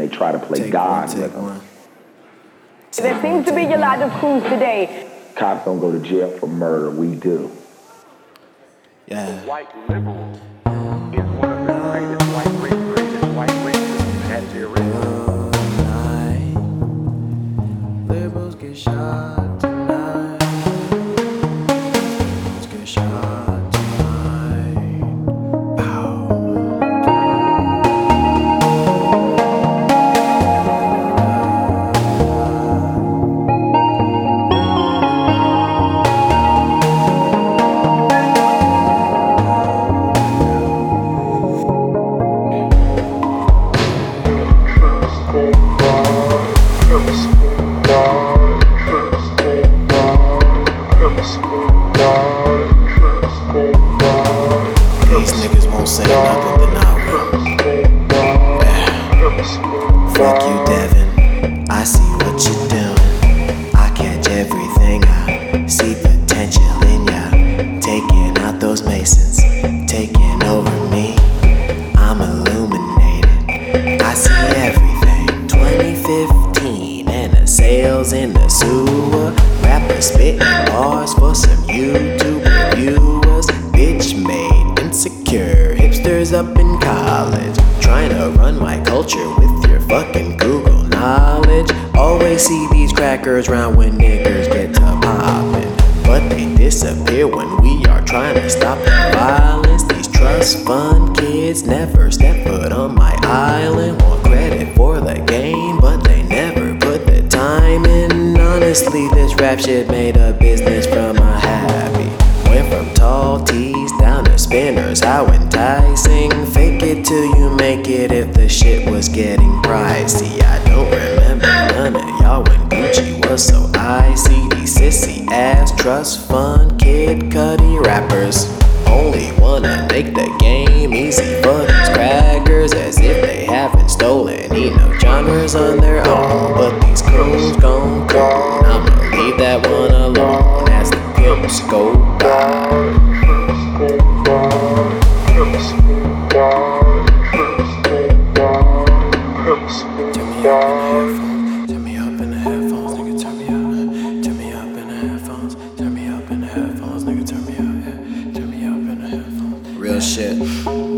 they try to play God with them. There seems to be a lot of crews today. Cops don't go to jail for murder, we do. Yeah. White liberal is one of the greatest white racists had their Liberals get shot tonight. Liberals get shot tonight. Pow. These niggas won't say nothing, then I will. Fuck you, Devin. I see what you're doing. I catch everything. I see potential in ya. Taking out those masons, taking over me. I'm illuminated. I see everything. 2015 and the sales in the sewer. Rappers spitting bars for some YouTube viewers. Bitch made insecure hipsters up in college, trying to run my culture with your fucking Google knowledge. Always see these crackers round when niggers get to poppin', but they disappear when we are trying to stop the violence. These trust fund kids never step foot on my island. Want credit for the game, but they never put the time in. Honestly, this rap shit made a business from a hobby. Went from tall tees down to spinners, how enticing. Fake it till you make it if the shit was getting pricey. I don't remember none of y'all when Gucci was so icy. These sissy ass trust fund kid cutty rappers only wanna make the game easy for these crackers, as if they haven't stolen enough genres on their own. But these coons gon' cool, and I'ma leave that one alone as the pimps go by. Turn me up in the headphones, nigga, turn me up. Turn me up in the headphones, turn me up in the headphones, nigga, turn me up. Turn me up in the headphones. Real shit.